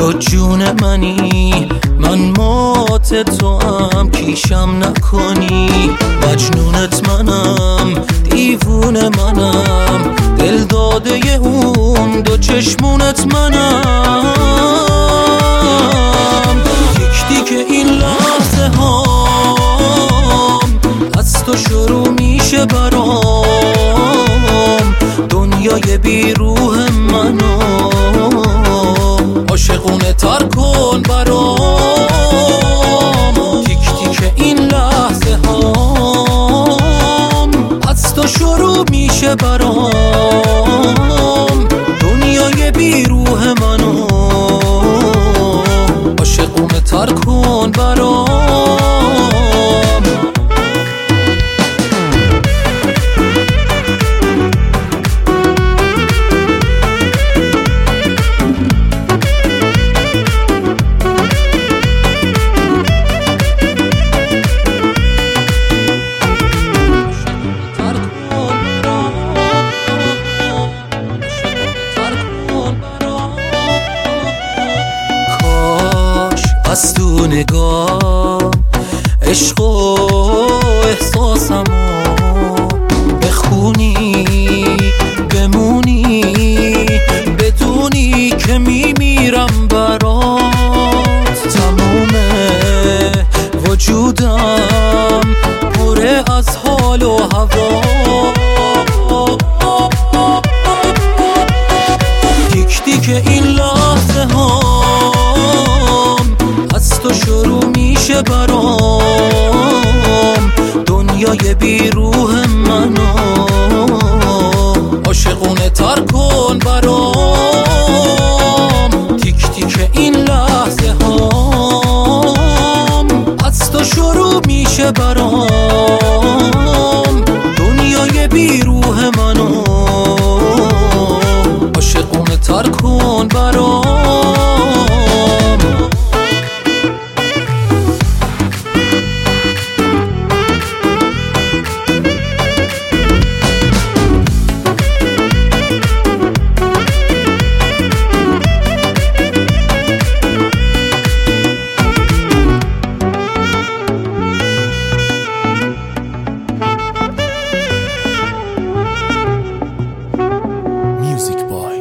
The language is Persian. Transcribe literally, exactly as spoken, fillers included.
تو جون منی، من مات تو هم کیشم نکنی. مجنونت منم، دیوون منم، دل داده اون دو چشمونت منم. تیک تیک این لحظه هام از تو شروع میشه برام. دنیای بی روح منو عاشقونه تر کن برام. تیک تیک این لحظه هام از تو شروع میشه برام. دنیای بی روح منو عاشقونه تر کن برام. از تو نگاه عشق و احساسمو بخونی بمونی، بدونی که میمیرم برات. تموم وجودم پره از حال و هوا. تیک تیک این لحظه ها از تو شروع میشه برام. دنیای بی روح منو عاشقونه تر کن برام. تیک تیک این لحظه هام از تو شروع میشه برام. دنیای بی روح منو عاشقونه تر کن برام. Music Boy.